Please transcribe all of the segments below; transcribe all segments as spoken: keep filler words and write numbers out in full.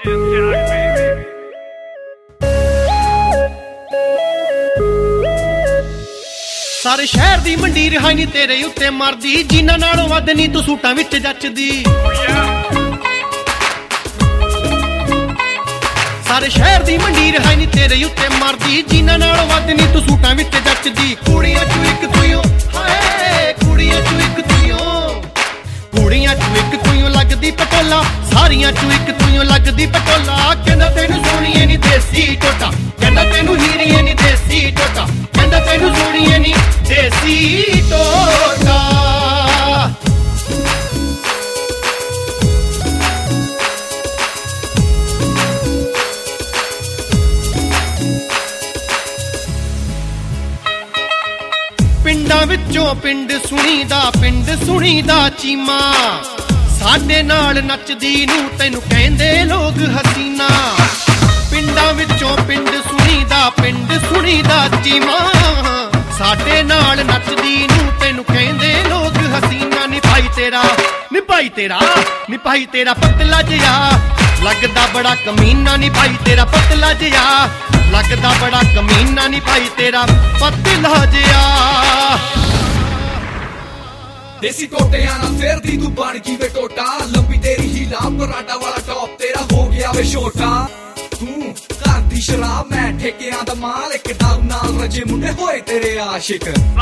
सारे शहर दी मंडी रिहाई नी तेरे उत्ते मरदी, जिन्हां नालों वध नी तू सूटां विच जचदी। सारे शहर दी मंडी रिहाई नी तेरे उत्ते मरदी, जिन्हां नालों वध नी तू सूटां विच जचदी। कुड़ियां चों इक तूं हाय, कुड़ियां चों इक तूं, कुड़ियां चों इक तूं लगदी पटोला, सारियां चों इक तूं लगदी पटोला। कहंदा तैनूं सोहणीए नी देसी टोटा, कहंदा तैनूं हीरीए नी देसी टोटा, कहंदा तैनूं सोहणीए नी देसी टोटा। पिंडां विचों पिंड सुणीदा, पिंड सुणीदा चीमा, साडे नाल नचदी नूं तैनूं कहंदे लोग हसीना। पिंडां विचों पिंड सुणीदा, पिंड सुणीदा चीमा, साडे नाल नचदी नूं तैनूं कहंदे लोग हसीना। नी भाई तेरा नी भाई तेरा नी भाई तेरा पतला जिहा लगदा बड़ा कमीना, नी भाई तेरा पतला जिहा लगदा बड़ा कमीना, नी भाई तेरा पतला जिहा। देसी टोटियां ना फेरदी तू बन गई वे टोटा, लंबी तेरी हीला पराठा वाला टॉप तेरा हो गया वे छोटा। तू घर दी शराब मैं ठेकियां दा माल, इक दाऊ नाल रजे मुंडे होए तेरे आशिक।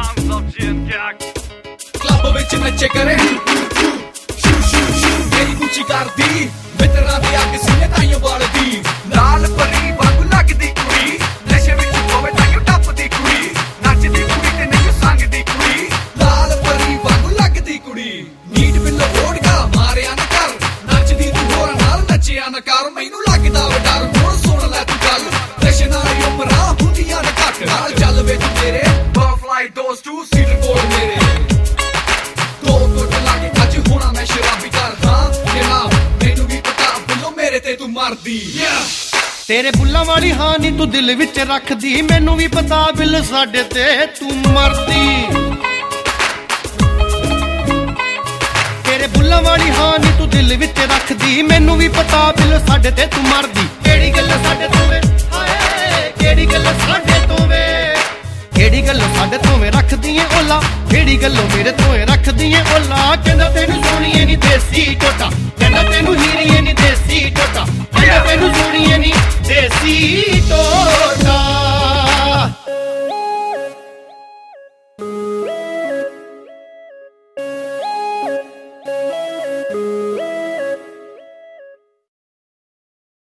क्लब विच नचे करे शू शू शू, मेरी कुची करदी मित्रा दी अग सीने ताईं बलदी। लाल परी वांगू लगदी कुड़ी, नशे विच होवे ताईं टपदी कुड़ी, नचदी कुड़ी ते नहीं संगदी कुड़ी। लाल परी वांगू लगदी कुड़ी, नीट बिल्लो ओड़गा मारिया न कर, नचदी तू होर नाल नचिया न कर। मैनू लगदा वे डर हुण सुण लै तू गल, नशे नाल उमरां हुंदियां न घट। नाल चल वे तू तेरे बर्फलाई दोस्त टू सीटर कोल मेरे, दो गुट लागे अज होना मैं शराबी करदा। जनाब मैनू भी पता बिल्लो मेरे ते तू मरदी। तेरे बुल्लां वाली हां नी तू दिल विच रखदी, मैनू भी पता बिल साडे ते तू मरदी। तेरे बुल्लां वाली हां नी तू दिल विच रखदी, मैनू भी पता बिल साडे ते तू मरदी। केड़ी गल साडे तो वे हाय, केड़ी गल साडे तो वे, केड़ी गल साडे तो वे रखदी ऐ ओला, केड़ी गल्लों मेरे तो रखदी ऐ ओला। कहंदा तैनूं सोहणीए नी देसी टोटा, कहंदा तैनूं हीरीए नी देसी टोटा, कहंदा तैनूं सोहणीए नी देसी टोटा।